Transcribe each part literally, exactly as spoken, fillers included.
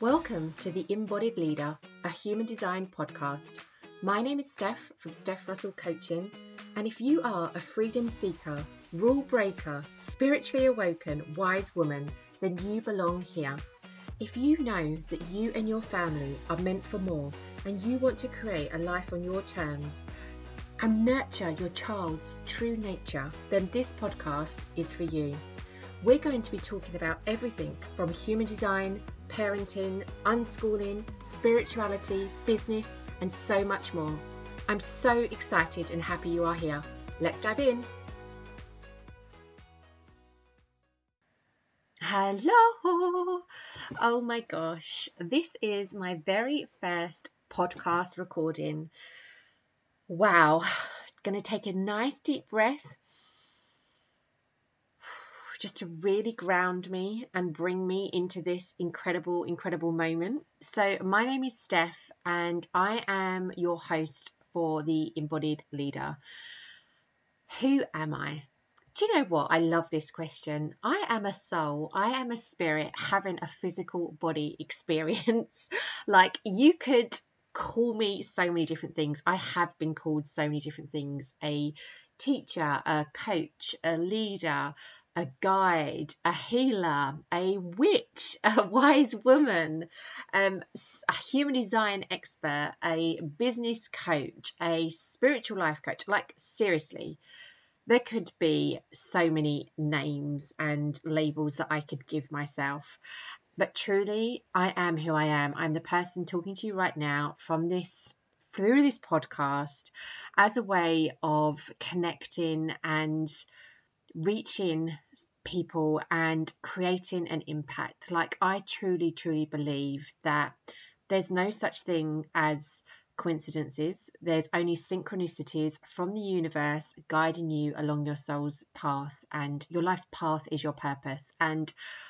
Welcome to The Embodied Leader, a human design podcast. My name is Steph from Steph Russell Coaching, and if you are a freedom seeker, rule breaker, spiritually awoken, wise woman, then you belong here. If you know that you and your family are meant for more and you want to create a life on your terms and nurture your child's true nature, then this podcast is for you. We're going to be talking about everything from human design, parenting, unschooling, spirituality, business, and so much more. I'm so excited and happy you are here. Let's dive in. Hello. Oh my gosh. This is my very first podcast recording. Wow. Going to take a nice deep breath just to really ground me and bring me into this incredible, incredible moment. So my name is Steph and I am your host for The Embodied Leader. Who am I? Do you know what? I love this question. I am a soul. I am a spirit having a physical body experience. Like, you could call me so many different things. I have been called so many different things. A teacher, a coach, a leader, a guide, a healer, a witch, a wise woman, um, a human design expert, a business coach, a spiritual life coach. Like, seriously, there could be so many names and labels that I could give myself. But truly, I am who I am. I'm the person talking to you right now from this through this podcast as a way of connecting and reaching people and creating an impact. Like, I truly, truly believe that there's no such thing as coincidences. There's only synchronicities from the universe guiding you along your soul's path, and your life's path is your purpose. And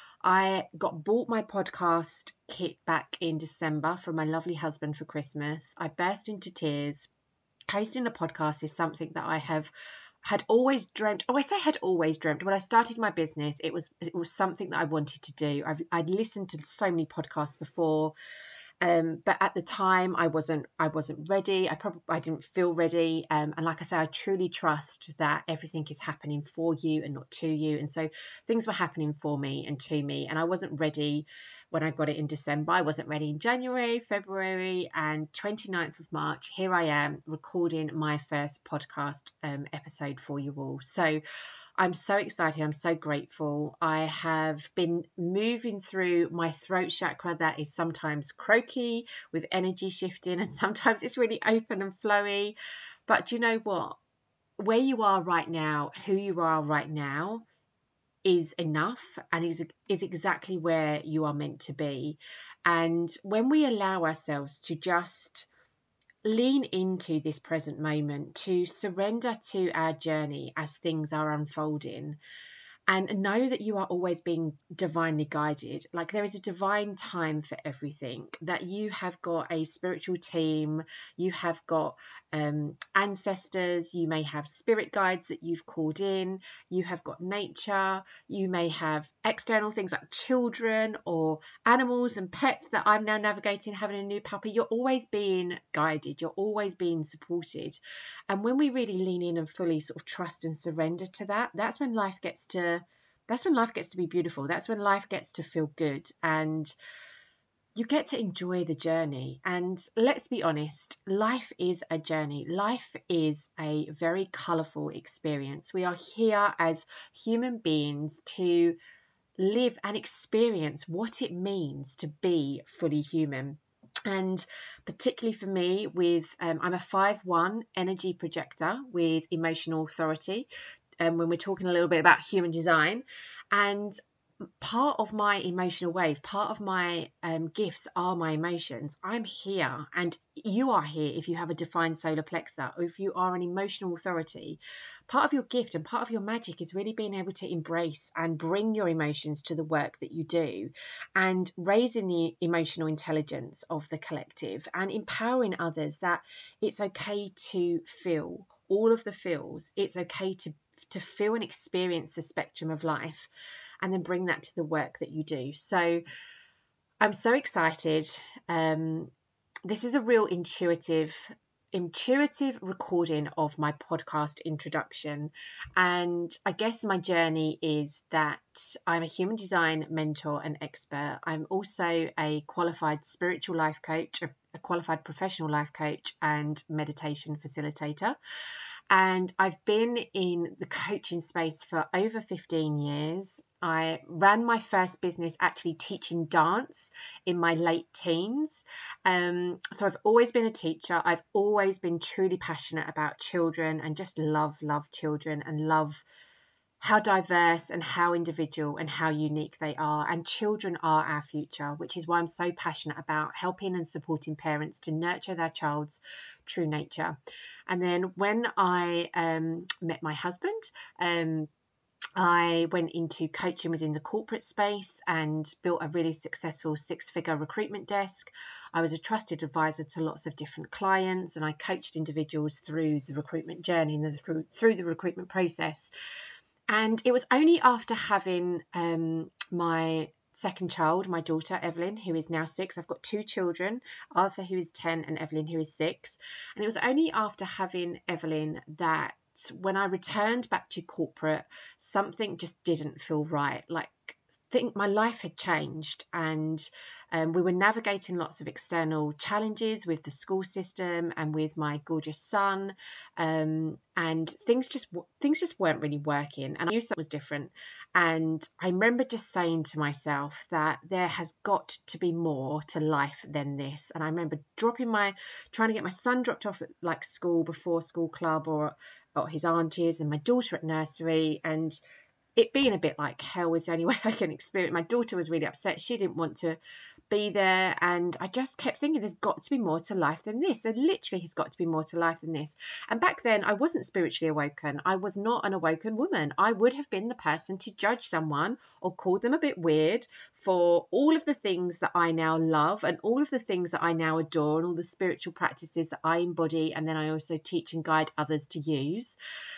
I got bought my podcast kit back in December from my lovely husband for Christmas. I burst into tears. Hosting a podcast is something that I have had always dreamt. Oh, I say had always dreamt. When I started my business, it was it was something that I wanted to do. I've, I'd listened to so many podcasts before. Um, but at the time, I wasn't I wasn't ready. I probably I didn't feel ready. Um, and like I say, I truly trust that everything is happening for you and not to you. And so things were happening for me and to me. And I wasn't ready when I got it in December. I wasn't ready in January, February, and twenty-ninth of March. Here I am recording my first podcast um, episode for you all. So I'm so excited. I'm so grateful. I have been moving through my throat chakra that is sometimes croaky with energy shifting, and sometimes it's really open and flowy. But do you know what? Where you are right now, who you are right now, is enough and is is exactly where you are meant to be. And when we allow ourselves to just lean into this present moment, to surrender to our journey as things are unfolding, and know that you are always being divinely guided. Like, there is a divine time for everything, that you have got a spiritual team, you have got um, ancestors, you may have spirit guides that you've called in, you have got nature, you may have external things like children or animals and pets that I'm now navigating, having a new puppy. You're always being guided, you're always being supported. And when we really lean in and fully sort of trust and surrender to that, that's when life gets to That's when life gets to be beautiful. That's when life gets to feel good, and you get to enjoy the journey. And let's be honest, life is a journey. Life is a very colourful experience. We are here as human beings to live and experience what it means to be fully human. And particularly for me, with um, I'm a five one energy projector with emotional authority. Um, when we're talking a little bit about human design, and part of my emotional wave, part of my um, gifts are my emotions. I'm here, and you are here if you have a defined solar plexus, or if you are an emotional authority. Part of your gift and part of your magic is really being able to embrace and bring your emotions to the work that you do, and raising the emotional intelligence of the collective, and empowering others that it's okay to feel all of the feels. It's okay to to feel and experience the spectrum of life, and then bring that to the work that you do. So I'm so excited. Um, this is a real intuitive, intuitive recording of my podcast introduction. And I guess my journey is that I'm a human design mentor and expert. I'm also a qualified spiritual life coach, a, a qualified professional life coach, and meditation facilitator. And I've been in the coaching space for over fifteen years. I ran my first business actually teaching dance in my late teens. Um, so I've always been a teacher. I've always been truly passionate about children and just love, love children and love how diverse and how individual and how unique they are. And children are our future, which is why I'm so passionate about helping and supporting parents to nurture their child's true nature. And then when I um, met my husband, um, I went into coaching within the corporate space and built a really successful six-figure recruitment desk. I was a trusted advisor to lots of different clients, and I coached individuals through the recruitment journey and the, through, through the recruitment process. And it was only after having um, my second child, my daughter, Evelyn, who is now six. I've got two children, Arthur, who is ten, and Evelyn, who is six. And it was only after having Evelyn that when I returned back to corporate, something just didn't feel right. Like, think my life had changed, and um, we were navigating lots of external challenges with the school system and with my gorgeous son, um, and things just things just weren't really working, and I knew something was different. And I remember just saying to myself that there has got to be more to life than this. And I remember dropping my trying to get my son dropped off at like school before school club or, or his aunties, and my daughter at nursery, and it being a bit like hell is the only way I can experience. My daughter was really upset. She didn't want to be there. And I just kept thinking, there's got to be more to life than this. There literally has got to be more to life than this. And back then I wasn't spiritually awoken. I was not an awoken woman. I would have been the person to judge someone or call them a bit weird for all of the things that I now love and all of the things that I now adore and all the spiritual practices that I embody. And then I also teach and guide others to use.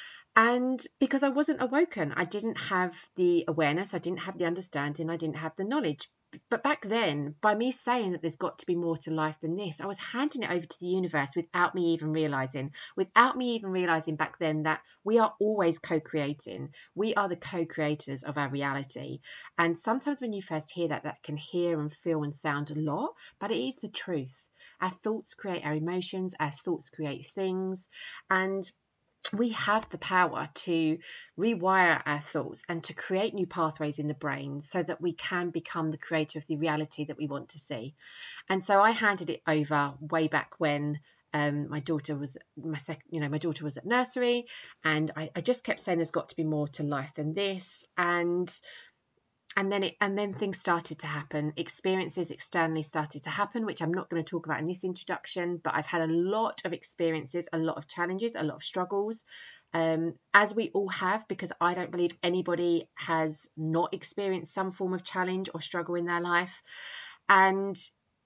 And because I wasn't awoken, I didn't have the awareness, I didn't have the understanding, I didn't have the knowledge. But back then, by me saying that there's got to be more to life than this, I was handing it over to the universe without me even realizing, without me even realizing back then that we are always co-creating. We are the co-creators of our reality. And sometimes when you first hear that, that can hear and feel and sound a lot, but it is the truth. Our thoughts create our emotions, our thoughts create things, and we have the power to rewire our thoughts and to create new pathways in the brain so that we can become the creator of the reality that we want to see. And so I handed it over way back when um, my daughter was my second, you know, my daughter was at nursery, and I, I just kept saying there's got to be more to life than this. And And then it, and then things started to happen. Experiences externally started to happen, which I'm not going to talk about in this introduction, but I've had a lot of experiences, a lot of challenges, a lot of struggles, um, as we all have, because I don't believe anybody has not experienced some form of challenge or struggle in their life. And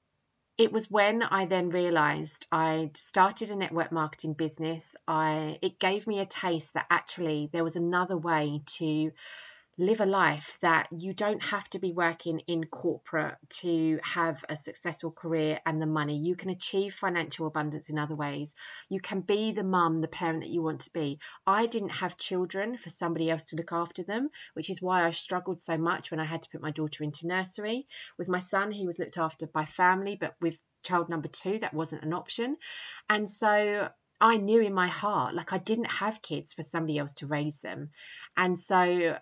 it was when I then realized I'd started a network marketing business. I, it gave me a taste that actually there was another way to live a life, that you don't have to be working in corporate to have a successful career and the money. You can achieve financial abundance in other ways. You can be the mum, the parent that you want to be. I didn't have children for somebody else to look after them, which is why I struggled so much when I had to put my daughter into nursery. With my son, he was looked after by family, but with child number two, that wasn't an option. And so I knew in my heart, like I didn't have kids for somebody else to raise them. And so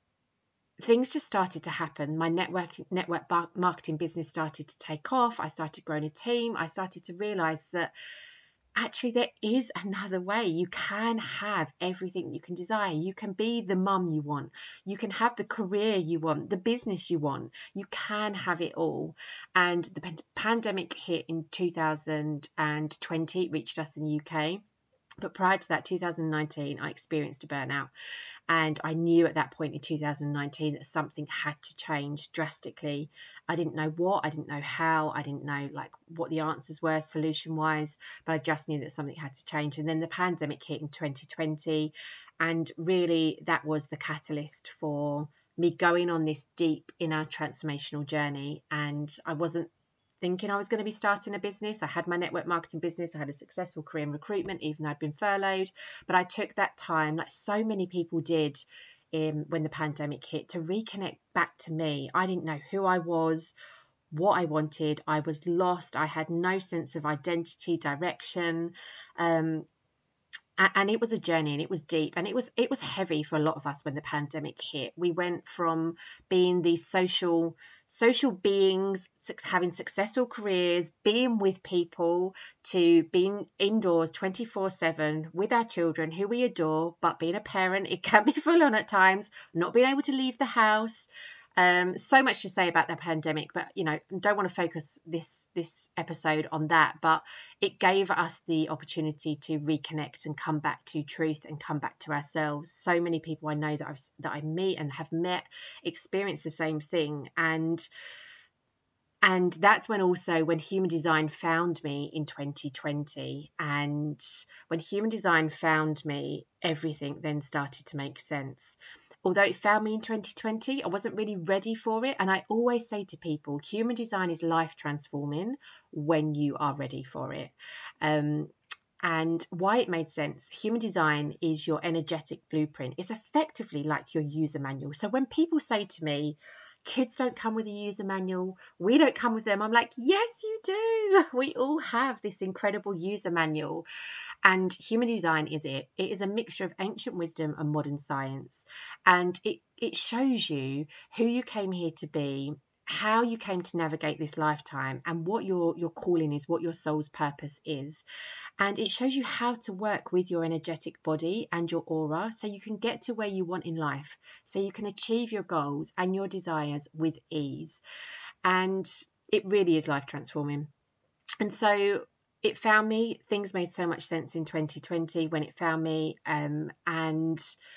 things just started to happen. My network network marketing business started to take off. I started growing a team. I started to realize that actually there is another way. You can have everything you can desire. You can be the mum you want. You can have the career you want, the business you want. You can have it all. And the p- pandemic hit in two thousand twenty, reached us in the U K. But prior to that, two thousand nineteen, I experienced a burnout. And I knew at that point in two thousand nineteen that something had to change drastically. I didn't know what, I didn't know how, I didn't know like what the answers were solution wise, but I just knew that something had to change. And then the pandemic hit in twenty twenty. And really that was the catalyst for me going on this deep inner transformational journey. And I wasn't thinking I was going to be starting a business. I had my network marketing business. I had a successful career in recruitment, even though I'd been furloughed. But I took that time, like so many people did in, when the pandemic hit, to reconnect back to me. I didn't know who I was, what I wanted. I was lost. I had no sense of identity, direction. Um, and it was a journey, and it was deep, and it was it was heavy for a lot of us when the pandemic hit. We went from being these social social beings, having successful careers, being with people, to being indoors twenty-four seven with our children who we adore. But being a parent, it can be full on at times, not being able to leave the house. Um, so much to say about the pandemic, but you know, don't want to focus this this episode on that. But it gave us the opportunity to reconnect and come back to truth and come back to ourselves. So many people I know that I've that I meet and have met experience the same thing, and and that's when also when Human Design found me in twenty twenty. And when Human Design found me, everything then started to make sense. Although it found me in twenty twenty, I wasn't really ready for it. And I always say to people, Human Design is life transforming when you are ready for it. Um, and why it made sense. Human Design is your energetic blueprint. It's effectively like your user manual. So when people say to me, kids don't come with a user manual, we don't come with them, I'm like, yes, you do. We all have this incredible user manual. And Human Design is it. It is a mixture of ancient wisdom and modern science. And it, it shows you who you came here to be, how you came to navigate this lifetime, and what your, your calling is, what your soul's purpose is. And it shows you how to work with your energetic body and your aura so you can get to where you want in life, so you can achieve your goals and your desires with ease. And it really is life transforming. And so it found me. Things made so much sense in twenty twenty when it found me, um, and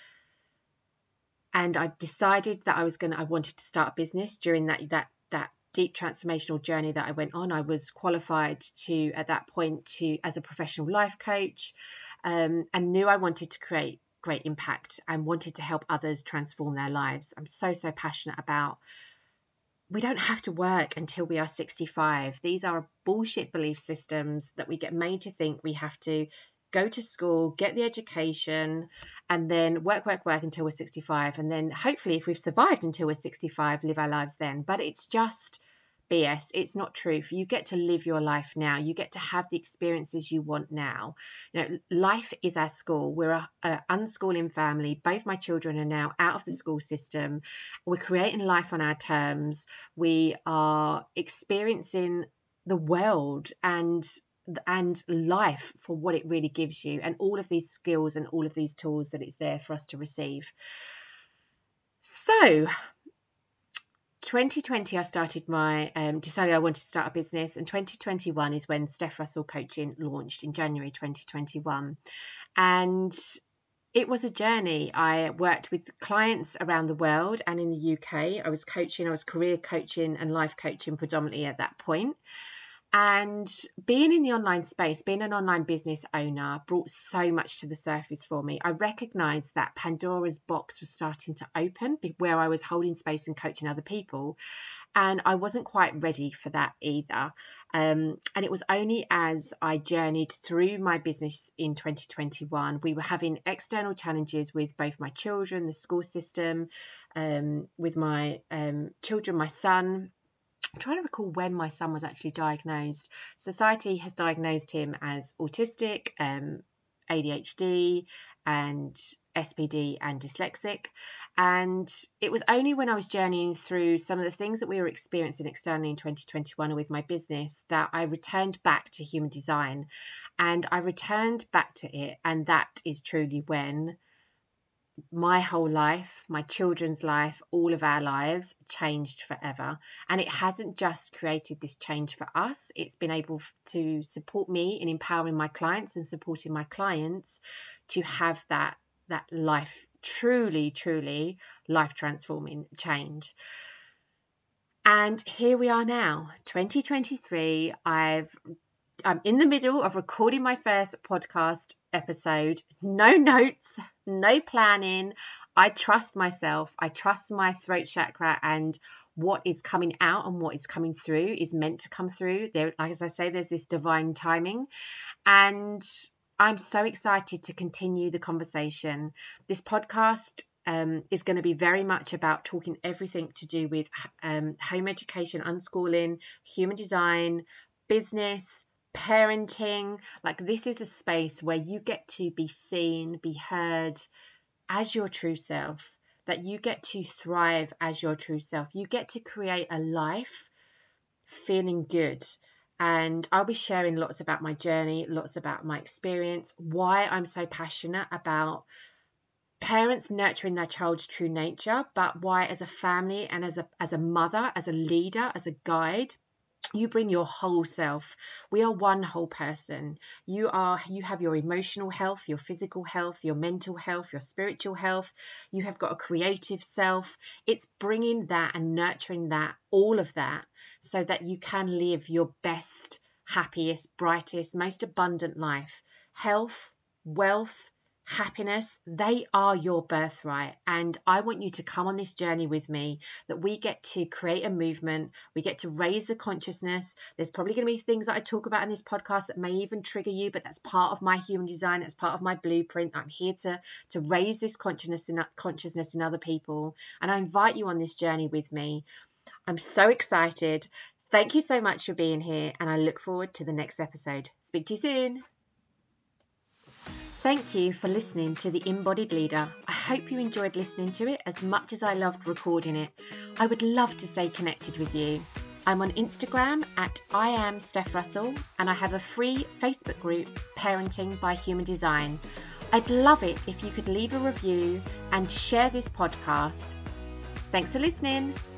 and I decided that I was gonna. I wanted to start a business during that that that deep transformational journey that I went on. I was qualified to at that point to as a professional life coach, um, and knew I wanted to create great impact and wanted to help others transform their lives. I'm so so passionate about. We don't have to work until we are sixty-five. These are bullshit belief systems that we get made to think we have to go to school, get the education, and then work, work, work until we're sixty-five. And then hopefully if we've survived until we're sixty-five, live our lives then. But it's just B S. It's not truth. You get to live your life now. You get to have the experiences you want now. You know, life is our school. We're a, a unschooling family. Both my children are now out of the school system. We're creating life on our terms. We are experiencing the world and and life for what it really gives you, and all of these skills and all of these tools that it's there for us to receive. So twenty twenty, I started my, um, decided I wanted to start a business, and twenty twenty-one is when Steph Russell Coaching launched in January twenty twenty-one. And it was a journey. I worked with clients around the world and in the U K. I was coaching, I was career coaching and life coaching predominantly at that point. And being in the online space, being an online business owner, brought so much to the surface for me. I recognized that Pandora's box was starting to open where I was holding space and coaching other people. And I wasn't quite ready for that either. Um, and it was only as I journeyed through my business in twenty twenty-one, we were having external challenges with both my children, the school system, um, with my um, children, my son. I'm trying to recall when my son was actually diagnosed. Society has diagnosed him as autistic, um, A D H D and S P D and dyslexic. And it was only when I was journeying through some of the things that we were experiencing externally in twenty twenty-one with my business that I returned back to Human Design. And I returned back to it. And that is truly when my whole life, my children's life, all of our lives changed forever. And it hasn't just created this change for us. It's been able to support me in empowering my clients and supporting my clients to have that, that life, truly, truly life transforming change. And here we are now, twenty twenty-three. I've I'm in the middle of recording my first podcast episode. No notes, no planning. I trust myself. I trust my throat chakra, and what is coming out and what is coming through is meant to come through. There, like as I say, there's this divine timing, and I'm so excited to continue the conversation. This podcast um, is going to be very much about talking everything to do with um, home education, unschooling, human design, business, parenting. Like, this is a space where you get to be seen, be heard as your true self, that you get to thrive as your true self. You get to create a life feeling good. And I'll be sharing lots about my journey, lots about my experience, why I'm so passionate about parents nurturing their child's true nature, but why as a family and as a as a mother, as a leader, as a guide, you bring your whole self. We are one whole person. You are, you have your emotional health, your physical health, your mental health, your spiritual health. You have got a creative self. It's bringing that and nurturing that, all of that, so that you can live your best, happiest, brightest, most abundant life. Health, wealth, happiness, they are your birthright. And I want you to come on this journey with me, that we get to create a movement, we get to raise the consciousness. There's probably going to be things that I talk about in this podcast that may even trigger you, but that's part of my human design, that's part of my blueprint. I'm here to to raise this consciousness in consciousness in other people, and I invite you on this journey with me. I'm so excited. Thank you so much for being here, and I look forward to the next episode. Speak to you soon. Thank you for listening to The Embodied Leader. I hope you enjoyed listening to it as much as I loved recording it. I would love to stay connected with you. I'm on Instagram at I am Steph Russell, and I have a free Facebook group, Parenting by Human Design. I'd love it if you could leave a review and share this podcast. Thanks for listening.